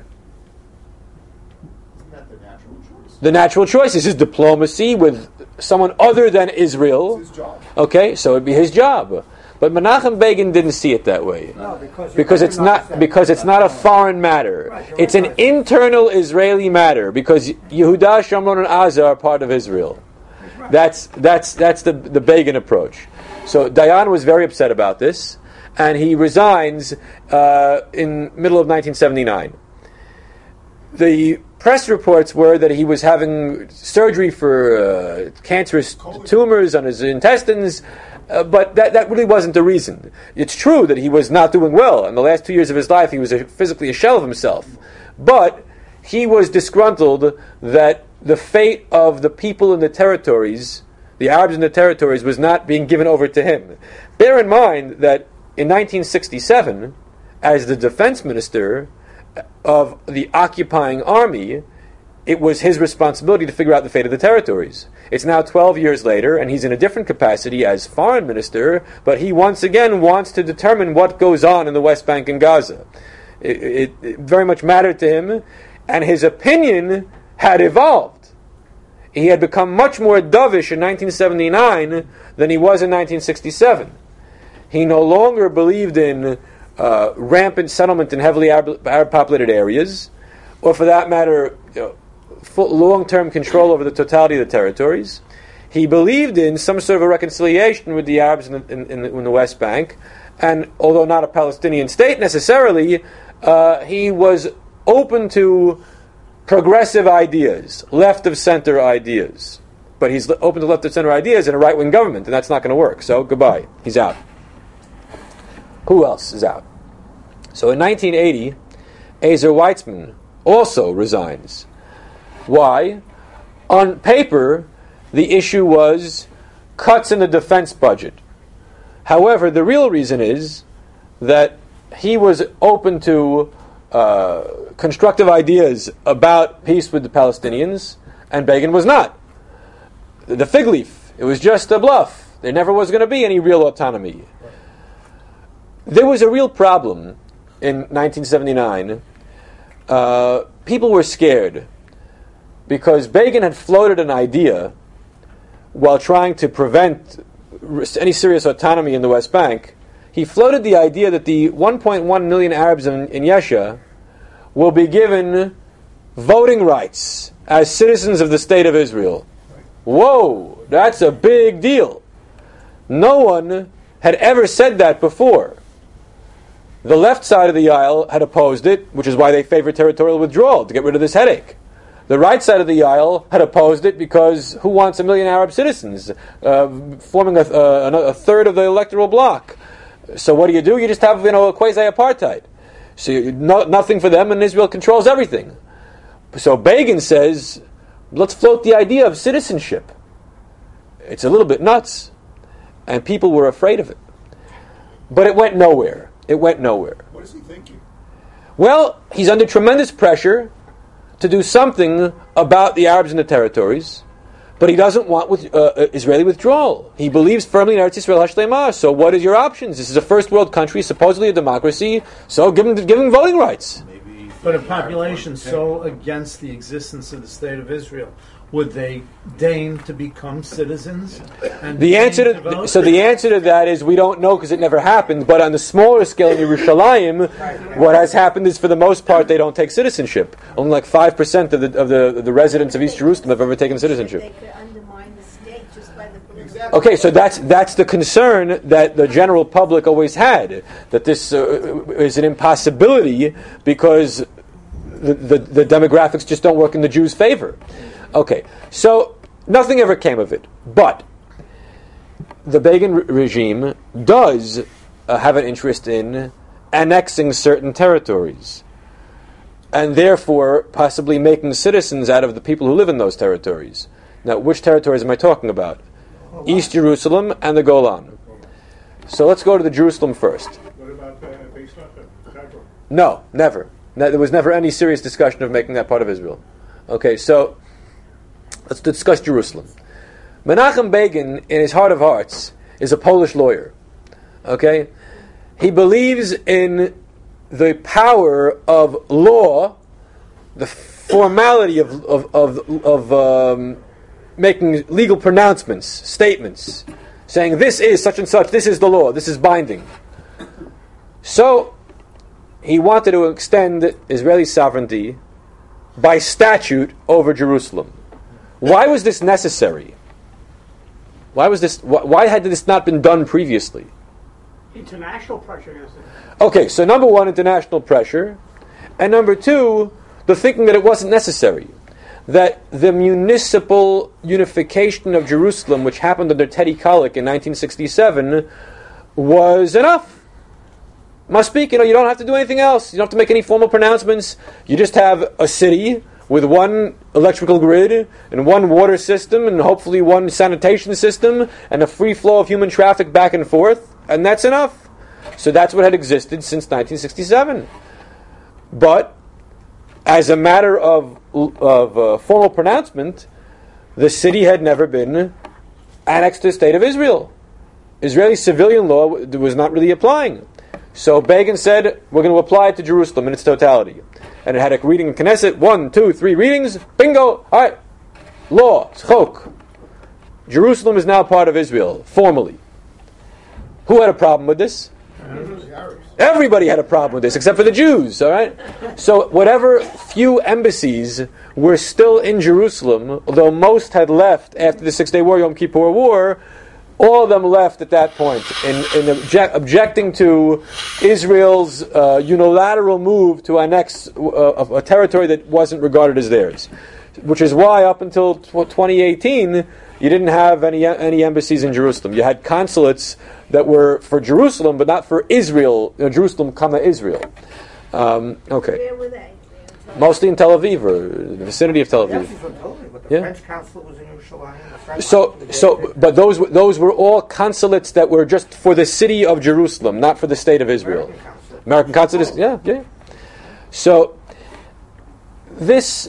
Isn't that the natural choice? The natural choice is his diplomacy with someone other than Israel. It's his job. Okay, so it'd be his job. But Menachem Begin didn't see it that way. No, Because it's not a foreign matter. Right, It's an internal Israeli matter, because Yehuda, Shomron, and Gaza are part of Israel. That's the Begin approach. So Dayan was very upset about this, and he resigns in middle of 1979. The press reports were that he was having surgery for cancerous tumors on his intestines, but that really wasn't the reason. It's true that he was not doing well. In the last 2 years of his life, he was physically a shell of himself. But he was disgruntled that the fate of the people in the territories, the Arabs in the territories, was not being given over to him. Bear in mind that in 1967, as the defense minister of the occupying army, it was his responsibility to figure out the fate of the territories. It's now 12 years later, and he's in a different capacity as foreign minister, but he once again wants to determine what goes on in the West Bank and Gaza. It very much mattered to him, and his opinion had evolved. He had become much more dovish in 1979 than he was in 1967. He no longer believed in rampant settlement in heavily Arab-populated areas, or for that matter, long-term control over the totality of the territories. He believed in some sort of a reconciliation with the Arabs in the West Bank, and although not a Palestinian state necessarily, he was open to progressive ideas, left-of-center ideas. But he's open to left-of-center ideas in a right-wing government, and that's not going to work. So goodbye. He's out. Who else is out? So in 1980, Ezer Weitzman also resigns. Why? On paper, the issue was cuts in the defense budget. However, the real reason is that he was open to constructive ideas about peace with the Palestinians, and Begin was not. The fig leaf, it was just a bluff. There never was going to be any real autonomy. There was a real problem in 1979. People were scared because Begin had floated an idea while trying to prevent any serious autonomy in the West Bank. He floated the idea that the 1.1 million Arabs in Yesha will be given voting rights as citizens of the State of Israel. Whoa, that's a big deal. No one had ever said that before. The left side of the aisle had opposed it, which is why they favored territorial withdrawal, to get rid of this headache. The right side of the aisle had opposed it because who wants 1 million Arab citizens, forming a third of the electoral bloc? So what do? You just have a quasi-apartheid. So nothing for them, and Israel controls everything. So Begin says, let's float the idea of citizenship. It's a little bit nuts, and people were afraid of it. But it went nowhere. What is he thinking? Well, he's under tremendous pressure to do something about the Arabs in the territories, but he doesn't want Israeli withdrawal. He believes firmly in Eretz Yisrael Hashleimah. So what are your options? This is a first world country, supposedly a democracy, so give him voting rights. But a population so against the existence of the state of Israel, would they deign to become citizens? And The answer to that is we don't know because it never happened. But on the smaller scale in Yerushalayim, what has happened is for the most part they don't take citizenship. Only like 5% of the residents of East Jerusalem have ever taken citizenship. They could undermine the state just by the political. Okay, so that's the concern that the general public always had, that this is an impossibility because the demographics just don't work in the Jews' favor. Okay, so nothing ever came of it. But the Begin regime does have an interest in annexing certain territories, and therefore possibly making citizens out of the people who live in those territories. Now, which territories am I talking about? East Jerusalem and the Golan. So let's go to the Jerusalem first. What about Beis Lahem? No, never. There was never any serious discussion of making that part of Israel. Okay, so let's discuss Jerusalem. Menachem Begin, in his heart of hearts, is a Polish lawyer. Okay? He believes in the power of law, the formality of making legal pronouncements, statements, saying this is such and such, this is the law, this is binding. So, he wanted to extend Israeli sovereignty by statute over Jerusalem. Why was this necessary? Why had this not been done previously? International pressure is Okay, so number one, international pressure, and number two, the thinking that it wasn't necessary. That the municipal unification of Jerusalem, which happened under Teddy Kollek in 1967, was enough. Must speak, you don't have to do anything else. You don't have to make any formal pronouncements. You just have a city with one electrical grid and one water system and hopefully one sanitation system and a free flow of human traffic back and forth, and that's enough. So that's what had existed since 1967. But as a matter of formal pronouncement, the city had never been annexed to the state of Israel. Israeli civilian law was not really applying. So Begin said, we're going to apply it to Jerusalem in its totality. And it had a reading in Knesset, 1, 2, 3 readings, bingo, all right, law, chok. Jerusalem is now part of Israel, formally. Who had a problem with this? Everybody had a problem with this, except for the Jews, all right? So whatever few embassies were still in Jerusalem, although most had left after the 6-day war, Yom Kippur War, all of them left at that point in objecting to Israel's unilateral move to annex a territory that wasn't regarded as theirs. Which is why up until 2018, you didn't have any embassies in Jerusalem. You had consulates that were for Jerusalem, but not for Israel, Jerusalem, Israel. Okay. Where were they? Mostly in Tel Aviv, or the vicinity of Tel Aviv. but the French consulate was in Yerushalayim. But those were all consulates that were just for the city of Jerusalem, not for the state of Israel. American consulate is, yeah. So this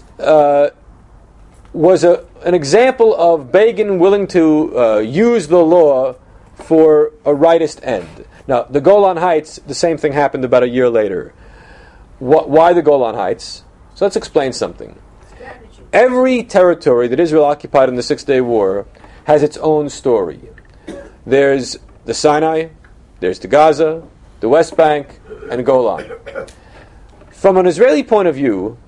was an example of Begin willing to use the law for a rightist end. Now, the Golan Heights, the same thing happened about a year later. Why the Golan Heights? So let's explain something. Every territory that Israel occupied in the 6-day war has its own story. There's the Sinai, there's the Gaza, the West Bank, and Golan. From an Israeli point of view,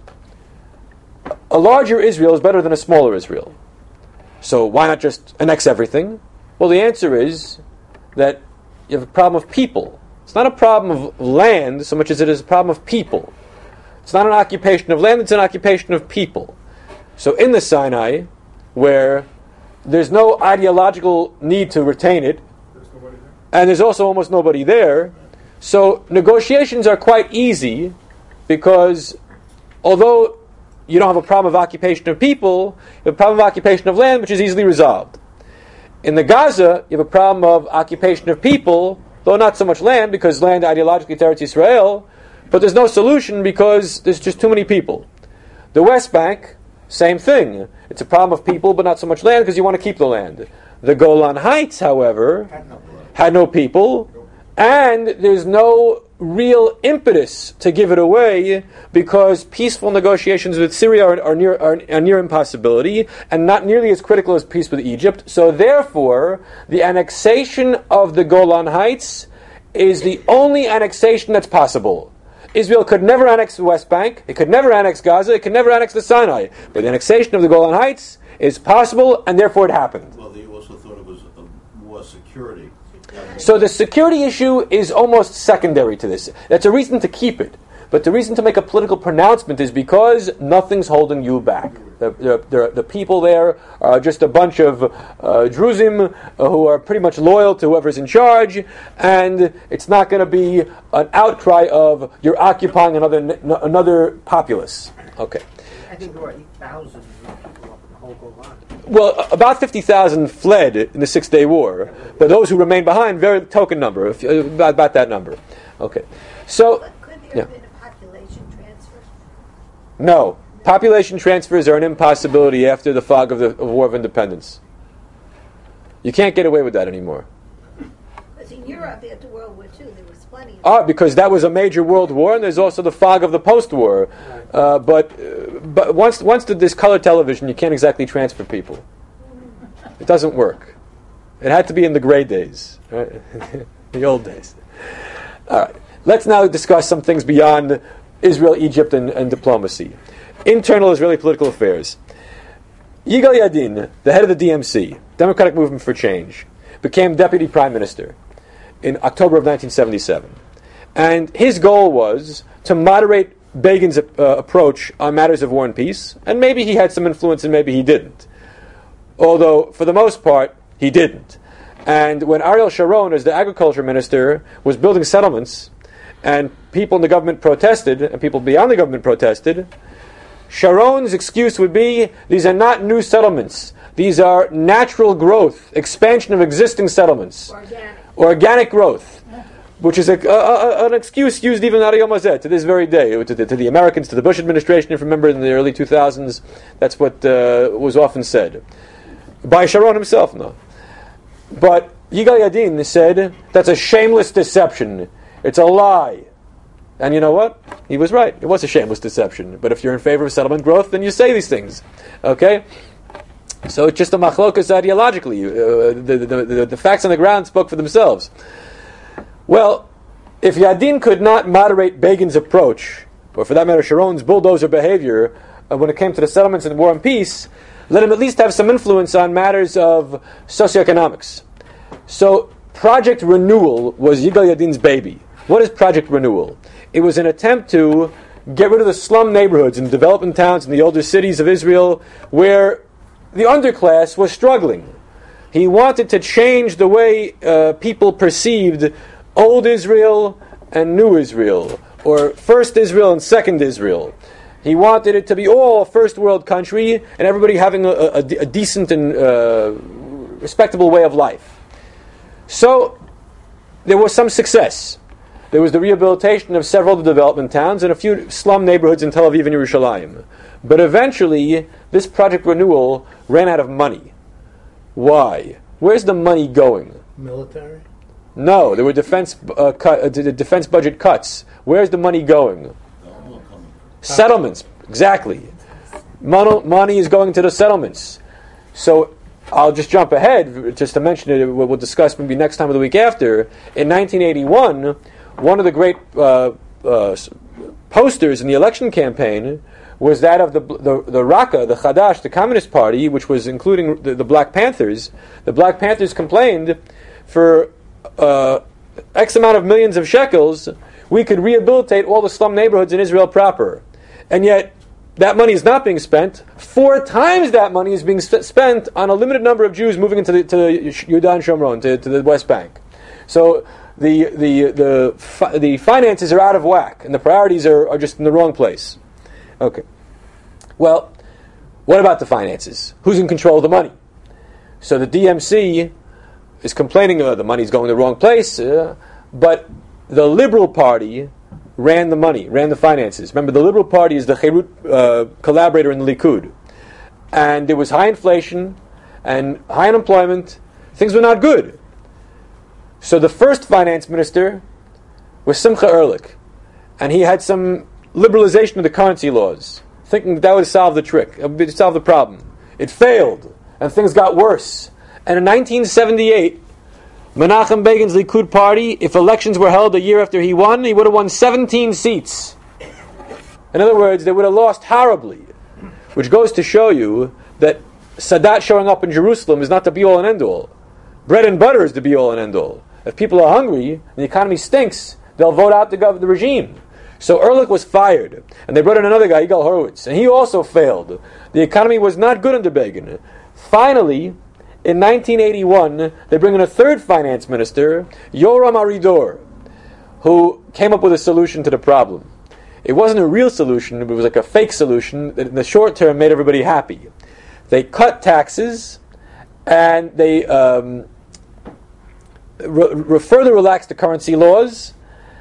a larger Israel is better than a smaller Israel. So why not just annex everything? Well, the answer is that you have a problem of people. It's not a problem of land so much as it is a problem of people. It's not an occupation of land, it's an occupation of people. So in the Sinai, where there's no ideological need to retain it, and there's also almost nobody there, so negotiations are quite easy because although you don't have a problem of occupation of people, you have a problem of occupation of land, which is easily resolved. In the Gaza, you have a problem of occupation of people, though not so much land, because land ideologically is Eretz Yisrael, but there's no solution because there's just too many people. The West Bank, same thing. It's a problem of people, but not so much land because you want to keep the land. The Golan Heights, however, had no people, and there's no real impetus to give it away because peaceful negotiations with Syria are near impossibility and not nearly as critical as peace with Egypt. So therefore, the annexation of the Golan Heights is the only annexation that's possible. Israel could never annex the West Bank, it could never annex Gaza, it could never annex the Sinai. But the annexation of the Golan Heights is possible, and therefore it happened. Well, they also thought it was more security. So the security issue is almost secondary to this. That's a reason to keep it. But the reason to make a political pronouncement is because nothing's holding you back. The people there are just a bunch of Druzim who are pretty much loyal to whoever's in charge, and it's not going to be an outcry of you're occupying another populace. Okay. I think there were 8,000 people up in the whole Golan. Well, about 50,000 fled in the Six-Day War, but those who remained behind, very token number, about that number. Okay. So, But could there yeah. have been a population transfer? No. Population transfers are an impossibility after the fog of the War of Independence. You can't get away with that anymore. Because in Europe after World War II, there was plenty of... Because that was a major world war, and there's also the fog of the post-war. But once there's color television, you can't exactly transfer people. It doesn't work. It had to be in the gray days, right? The old days. All right. Let's now discuss some things beyond Israel, Egypt, and diplomacy. Internal Israeli political affairs. Yigal Yadin, the head of the DMC, Democratic Movement for Change, became deputy prime minister in October of 1977. And his goal was to moderate Begin's approach on matters of war and peace, and maybe he had some influence and maybe he didn't. Although, for the most part, he didn't. And when Ariel Sharon, as the agriculture minister, was building settlements, and people in the government protested, and people beyond the government protested, Sharon's excuse would be, these are not new settlements. These are natural growth, expansion of existing settlements. Organic growth. Which is an excuse used even at Yom Hazeh, to this very day, to the Americans, to the Bush administration, if you remember in the early 2000s, that's what was often said. By Sharon himself, no. But Yigal Yadin said, that's a shameless deception. It's a lie. And you know what? He was right. It was a shameless deception. But if you're in favor of settlement growth, then you say these things. Okay? So it's just a machlokas ideologically. The facts on the ground spoke for themselves. Well, if Yadin could not moderate Begin's approach, or for that matter Sharon's bulldozer behavior, when it came to the settlements and war and peace, let him at least have some influence on matters of socioeconomics. So Project Renewal was Yigal Yadin's baby. What is Project Renewal? It was an attempt to get rid of the slum neighborhoods in the developing towns in the older cities of Israel where the underclass was struggling. He wanted to change the way people perceived old Israel and new Israel, or first Israel and second Israel. He wanted it to be all a first world country and everybody having a decent and respectable way of life. So there was some success. There was the rehabilitation of several of the development towns and a few slum neighborhoods in Tel Aviv and Yerushalayim. But eventually, this Project Renewal ran out of money. Why? Where's the money going? Military? No, there were defense budget cuts. Where's the money going? Settlements, exactly. Money is going to the settlements. So I'll just jump ahead, just to mention it, we'll discuss maybe next time or the week after. In 1981, one of the great posters in the election campaign was that of the Raka, the Chadash, the Communist Party, which was including the Black Panthers. The Black Panthers complained for X amount of millions of shekels, we could rehabilitate all the slum neighborhoods in Israel proper. And yet, that money is not being spent. 4 times that money is being spent on a limited number of Jews moving into to Yehuda and Shomron, to the West Bank. So the finances are out of whack, and the priorities are just in the wrong place. Okay. Well, what about the finances? Who's in control of the money? So the DMC is complaining the money's going the wrong place, but the Liberal Party, ran the money, ran the finances. Remember, the Liberal Party is the Cherut collaborator in the Likud. And there was high inflation and high unemployment. Things were not good. So the first finance minister was Simcha Ehrlich. And he had some liberalization of the currency laws, thinking that would solve the trick, it would solve the problem. It failed, and things got worse. And in 1978, Menachem Begin's Likud party, if elections were held a year after he would have won 17 seats. In other words, they would have lost horribly, which goes to show you that Sadat showing up in Jerusalem is not the be-all and end-all. Bread and butter is the be-all and end-all. If people are hungry and the economy stinks, they'll vote out the regime. So Ehrlich was fired, and they brought in another guy, Yigal Horowitz, and he also failed. The economy was not good under Begin. Finally, in 1981, they bring in a third finance minister, Yoram Aridor, who came up with a solution to the problem. It wasn't a real solution, it was like a fake solution that in the short term made everybody happy. They cut taxes, and they further relaxed the currency laws,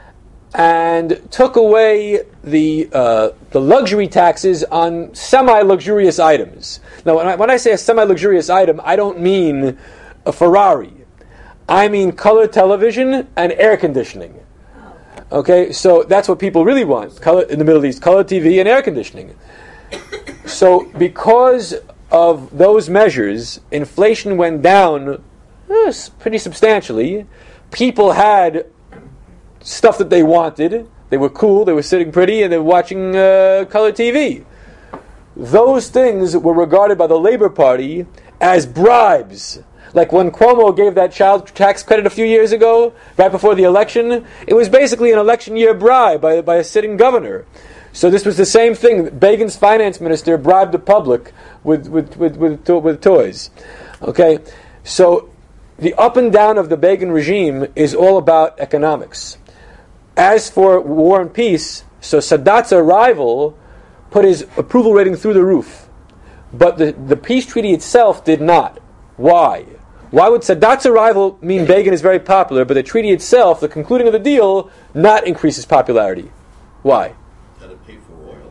and took away the luxury taxes on semi-luxurious items. Now, when I say a semi-luxurious item, I don't mean a Ferrari. I mean color television and air conditioning. Okay, so that's what people really want in the Middle East: color TV and air conditioning. So, because of those measures, inflation went down pretty substantially. People had stuff that they wanted. They were cool, they were sitting pretty, and they were watching color TV. Those things were regarded by the Labour Party as bribes. Like when Cuomo gave that child tax credit a few years ago, right before the election, it was basically an election year bribe by a sitting governor. So this was the same thing. Begin's finance minister bribed the public with toys. Okay, so the up and down of the Begin regime is all about economics. As for war and peace, so Sadat's arrival put his approval rating through the roof. But the peace treaty itself did not. Why? Why would Sadat's arrival mean Begin is very popular, but the treaty itself, the concluding of the deal, not increase his popularity? Why? Got to pay for oil.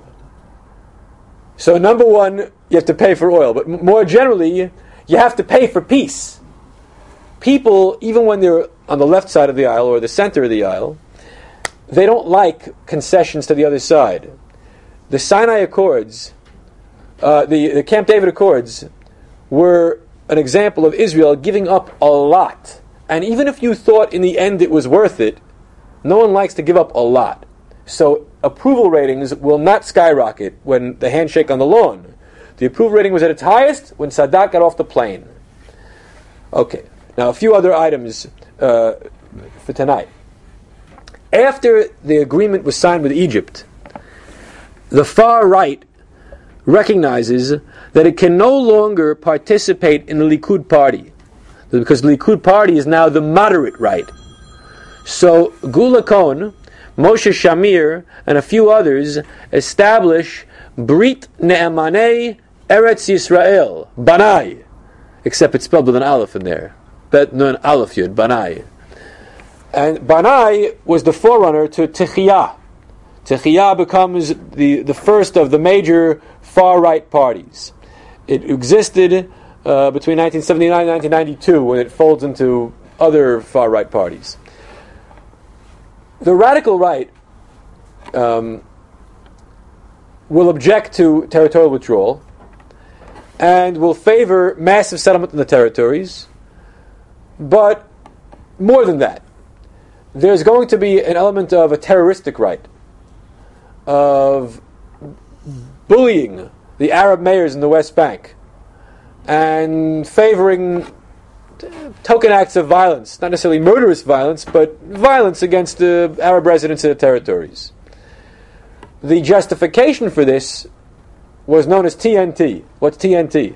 So number one, you have to pay for oil. But more generally, you have to pay for peace. People, even when they're on the left side of the aisle or the center of the aisle, they don't like concessions to the other side. The Sinai Accords, the Camp David Accords, were an example of Israel giving up a lot. And even if you thought in the end it was worth it, no one likes to give up a lot. So approval ratings will not skyrocket when the handshake on the lawn. The approval rating was at its highest when Sadat got off the plane. Okay, now a few other items for tonight. After the agreement was signed with Egypt, the far right recognizes that it can no longer participate in the Likud party, because the Likud party is now the moderate right. So Gula Cohen, Moshe Shamir, and a few others establish Brit Ne'emanei Eretz Yisrael, Banai, except it's spelled with an aleph in there. Bet Nun Aleph Yud, Banai. And Banai was the forerunner to Techiyah. Techiyah becomes the first of the major far-right parties. It existed between 1979 and 1992 when it folds into other far-right parties. The radical right will object to territorial withdrawal and will favor massive settlement in the territories, but more than that, there's going to be an element of a terroristic right, of bullying the Arab mayors in the West Bank and favoring token acts of violence, not necessarily murderous violence, but violence against the Arab residents of the territories. The justification for this was known as TNT. What's TNT?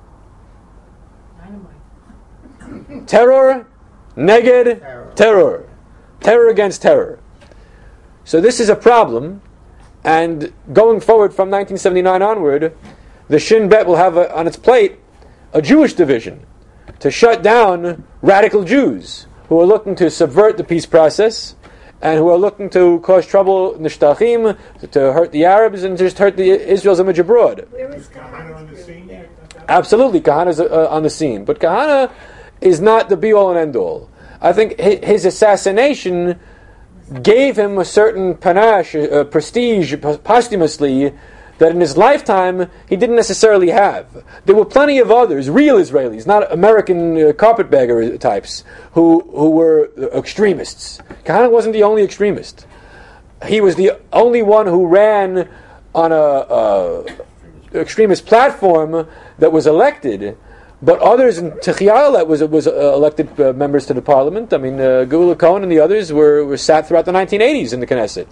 Dynamite. Terror, neged, terror. Terror against terror. So this is a problem, and going forward from 1979 onward, the Shin Bet will have on its plate a Jewish division to shut down radical Jews who are looking to subvert the peace process and who are looking to cause trouble in the Shtachim, to hurt the Arabs and just hurt the Israel's image abroad. Where is Kahana on the scene here? Absolutely, Kahana's on the scene. But Kahana is not the be-all and end-all. I think his assassination gave him a certain panache, prestige, posthumously, that in his lifetime he didn't necessarily have. There were plenty of others, real Israelis, not American carpetbagger types, who were extremists. Kahana wasn't the only extremist. He was the only one who ran on a extremist platform that was elected. But others, in Techiyalet was elected members to the parliament. I mean, Gula Cohen and the others were sat throughout the 1980s in the Knesset.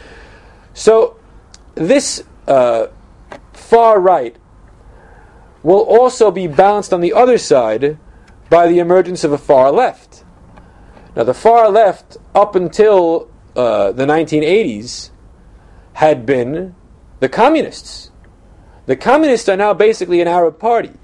So this far right will also be balanced on the other side by the emergence of a far left. Now, the far left, up until the 1980s, had been the communists. The communists are now basically an Arab party.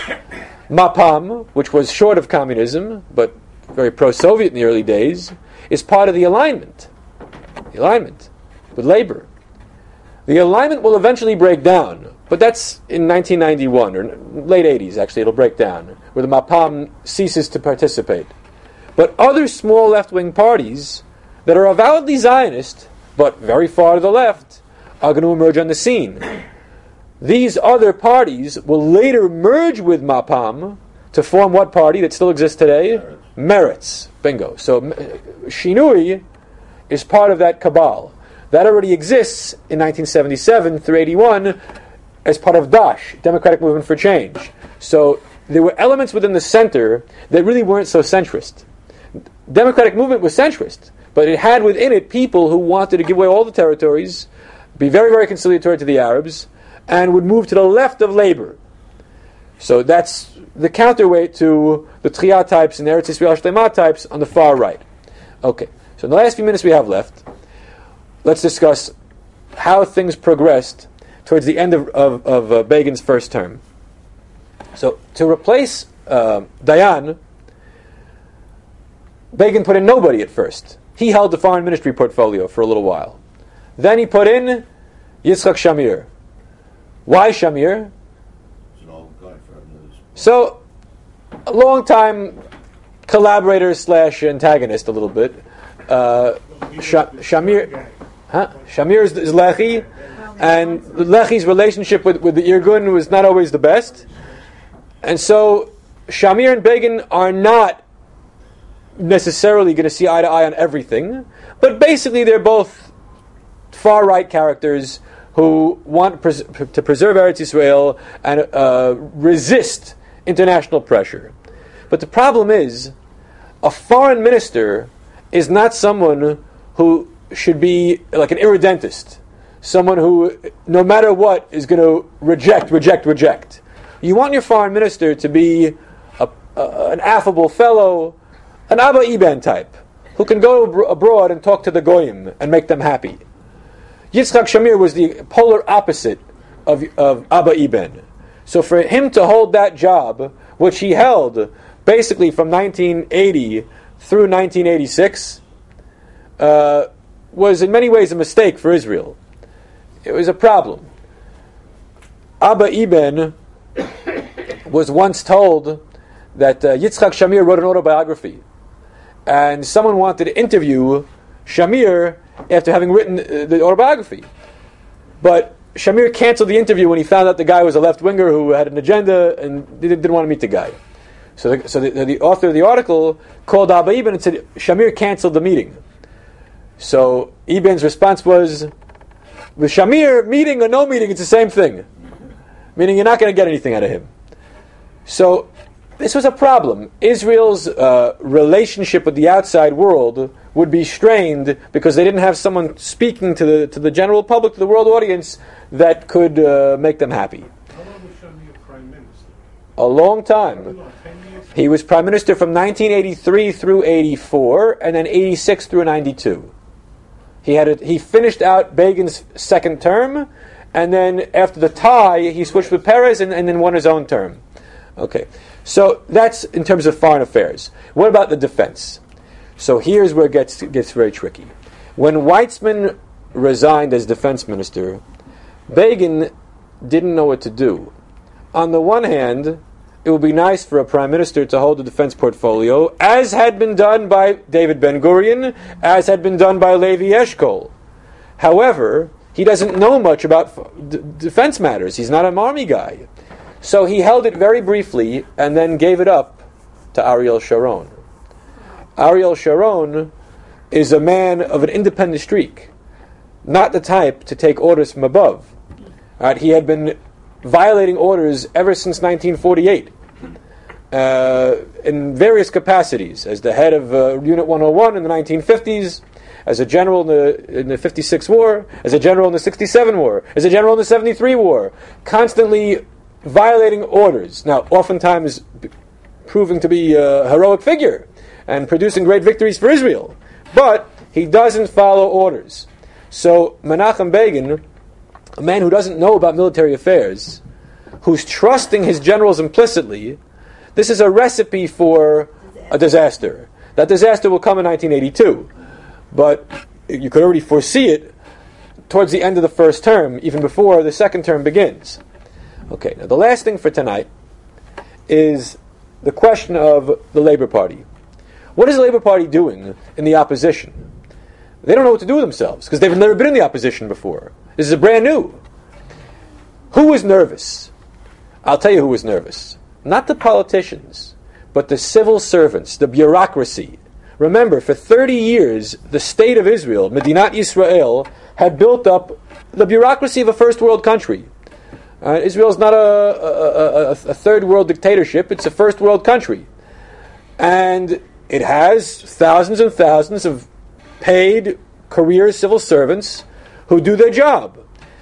Mapam, which was short of communism, but very pro-Soviet in the early days, is part of the alignment. The alignment with labor. The alignment will eventually break down, but that's in 1991, or late 80s actually, it'll break down, where the Mapam ceases to participate. But other small left-wing parties that are avowedly Zionist, but very far to the left, are going to emerge on the scene. These other parties will later merge with Mapam to form what party that still exists today? Meretz. Bingo. So Shinui is part of that cabal. That already exists in 1977 through 81 as part of Dash, Democratic Movement for Change. So there were elements within the center that really weren't so centrist. Democratic Movement was centrist, but it had within it people who wanted to give away all the territories, be very, very conciliatory to the Arabs, and would move to the left of labor. So that's the counterweight to the Tchiyah types and the Eretz Yisrael Shlema types on the far right. Okay, so in the last few minutes we have left, let's discuss how things progressed towards the end of Begin's first term. So to replace Dayan, Begin put in nobody at first. He held the foreign ministry portfolio for a little while. Then he put in Yitzchak Shamir. Why Shamir? So, a long-time collaborator / antagonist, a little bit. Shamir is Lechi, and Lechi's relationship with the Irgun was not always the best. And so, Shamir and Begin are not necessarily going to see eye to eye on everything, but basically they're both far-right characters who want to preserve Eretz Yisrael and resist international pressure. But the problem is, a foreign minister is not someone who should be like an irredentist, someone who, no matter what, is going to reject. You want your foreign minister to be an affable fellow, an Abba Iben type, who can go abroad and talk to the Goyim and make them happy. Yitzchak Shamir was the polar opposite of Abba Iben. So for him to hold that job, which he held basically from 1980 through 1986, was in many ways a mistake for Israel. It was a problem. Abba Iben was once told that Yitzchak Shamir wrote an autobiography, and someone wanted to interview Shamir after having written the autobiography. But Shamir canceled the interview when he found out the guy was a left-winger who had an agenda and didn't want to meet the guy. So the author of the article called Abba Iben and said, Shamir canceled the meeting. So Iben's response was, with Shamir, meeting or no meeting, it's the same thing. Meaning you're not going to get anything out of him. So this was a problem. Israel's relationship with the outside world would be strained because they didn't have someone speaking to the general public, to the world audience, that could make them happy. How long was Shamir prime minister? A long time. 10 years? He was prime minister from 1983 through 84, and then 86 through 92. He finished out Begin's second term, and then after the tie, he switched with Peres and then won his own term. Okay, so that's in terms of foreign affairs. What about the defense? So here's where it gets very tricky. When Weizmann resigned as defense minister, Begin didn't know what to do. On the one hand, it would be nice for a prime minister to hold the defense portfolio, as had been done by David Ben-Gurion, as had been done by Levi Eshkol. However, he doesn't know much about defense matters. He's not an army guy. So he held it very briefly and then gave it up to Ariel Sharon. Ariel Sharon is a man of an independent streak, not the type to take orders from above. He had been violating orders ever since 1948 in various capacities, as the head of Unit 101 in the 1950s, as a general in the 56 war, as a general in the 67 war, as a general in the 73 war, constantly violating orders. Now, oftentimes proving to be a heroic figure and producing great victories for Israel. But he doesn't follow orders. So Menachem Begin, a man who doesn't know about military affairs, who's trusting his generals implicitly, this is a recipe for a disaster. That disaster will come in 1982. But you could already foresee it towards the end of the first term, even before the second term begins. Okay, now the last thing for tonight is the question of the Labour Party. What is the Labour Party doing in the opposition? They don't know what to do with themselves, because they've never been in the opposition before. This is brand new. Who was nervous? I'll tell you who was nervous. Not the politicians, but the civil servants, the bureaucracy. Remember, for 30 years, the state of Israel, Medinat Yisrael, had built up the bureaucracy of a first world country. Israel is not a third world dictatorship, it's a first world country. And it has thousands and thousands of paid career civil servants who do their job.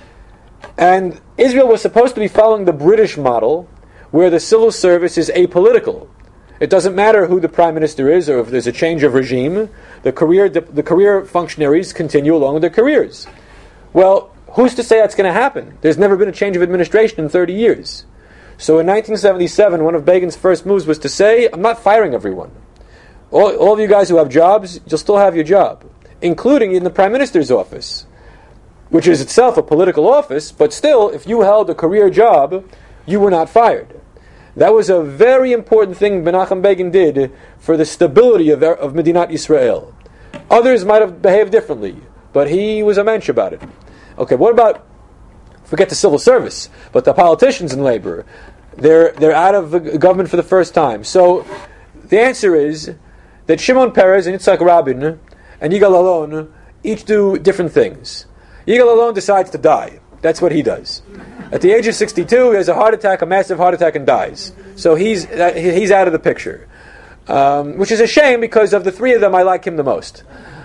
And Israel was supposed to be following the British model, where the civil service is apolitical. It doesn't matter who the prime minister is, or if there's a change of regime, the career functionaries continue along with their careers. Well, who's to say that's going to happen? There's never been a change of administration in 30 years. So in 1977, one of Begin's first moves was to say, I'm not firing everyone. All of you guys who have jobs, you'll still have your job, including in the prime minister's office, which is itself a political office, but still, if you held a career job, you were not fired. That was a very important thing Menachem Begin did for the stability of Medinat Yisrael. Others might have behaved differently, but he was a mensch about it. Okay, what about, forget the civil service, but the politicians in labor? They're out of government for the first time. So the answer is that Shimon Peres and Yitzhak Rabin and Yigal Allon each do different things. Yigal Allon decides to die. That's what he does. At the age of 62, he has a heart attack, a massive heart attack, and dies. So he's out of the picture. Which is a shame, because of the three of them, I like him the most.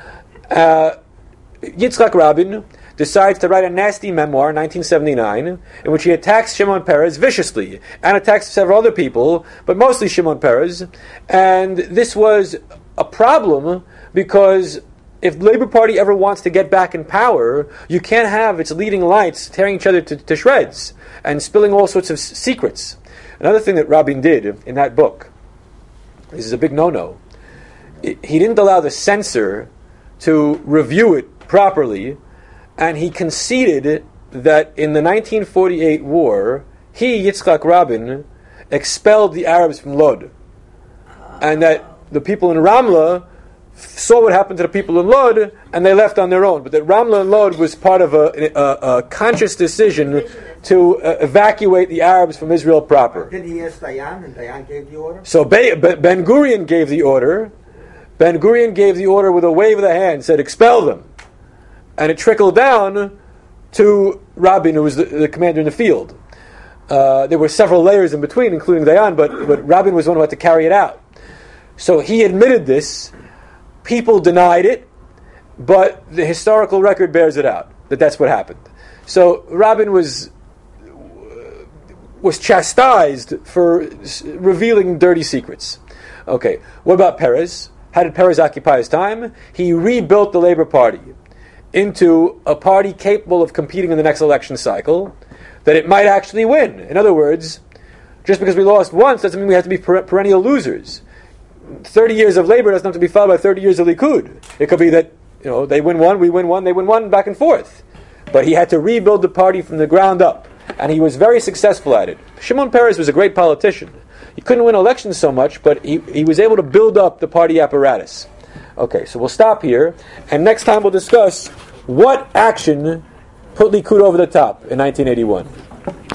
Yitzhak Rabin decides to write a nasty memoir in 1979, in which he attacks Shimon Peres viciously, and attacks several other people, but mostly Shimon Peres. And this was a problem, because if the Labour Party ever wants to get back in power, you can't have its leading lights tearing each other to shreds and spilling all sorts of secrets. Another thing that Rabin did in that book, this is a big no-no, he didn't allow the censor to review it properly, and he conceded that in the 1948 war, he, Yitzhak Rabin, expelled the Arabs from Lod. And that the people in Ramla saw what happened to the people in Lod, and they left on their own. But that Ramla and Lod was part of a conscious decision to evacuate the Arabs from Israel proper. Did he ask Dayan, and Dayan gave the order? So Ben-Gurion gave the order. Ben-Gurion gave the order with a wave of the hand, said, expel them. And it trickled down to Rabin, who was the commander in the field. There were several layers in between, including Dayan, but Rabin was the one who had to carry it out. So he admitted this. People denied it, but the historical record bears it out, that that's what happened. So Rabin was chastised for revealing dirty secrets. Okay, what about Peres? How did Peres occupy his time? He rebuilt the Labour Party into a party capable of competing in the next election cycle, that it might actually win. In other words, just because we lost once doesn't mean we have to be perennial losers. 30 years of Labour doesn't have to be followed by 30 years of Likud. It could be that they win one, we win one, they win one, back and forth. But he had to rebuild the party from the ground up, and he was very successful at it. Shimon Peres was a great politician. He couldn't win elections so much, but he was able to build up the party apparatus. Okay, so we'll stop here, and next time we'll discuss what action put Likud over the top in 1981.